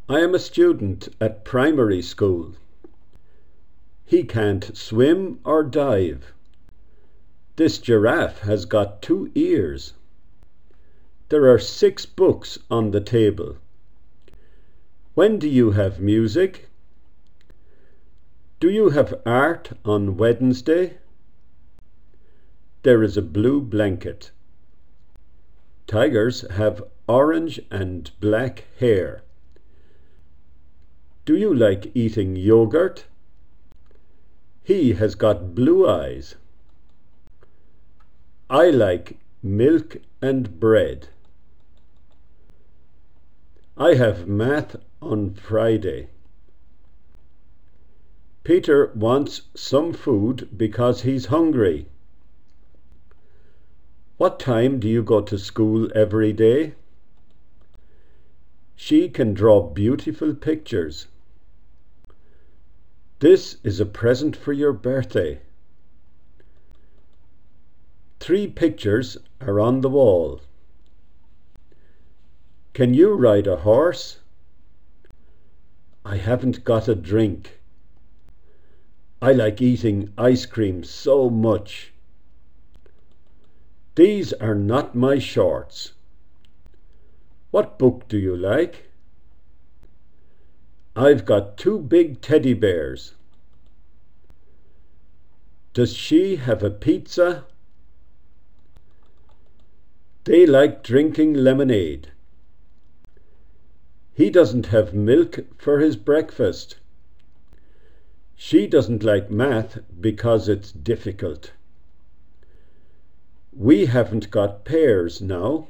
I am a student at primary school. He can't swim or dive. This giraffe has got 2 ears. There are 6 books on the table. When do you have music? Do you have art on Wednesday? There is a blue blanket. Tigers have orange and black hair. Do you like eating yogurt? He has got blue eyes. I like milk and bread. I have math on Friday. Peter wants some food because he's hungry. What time do you go to school every day? She can draw beautiful pictures. This is a present for your birthday. 3 pictures are on the wall. Can you ride a horse? I haven't got a drink. I like eating ice cream so much. These are not my shorts. What book do you like? I've got 2 big teddy bears. Does she have a pizza? They like drinking lemonade. He doesn't have milk for his breakfast. She doesn't like math because it's difficult. We haven't got pears now.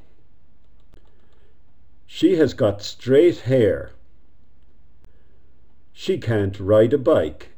She has got straight hair. She can't ride a bike.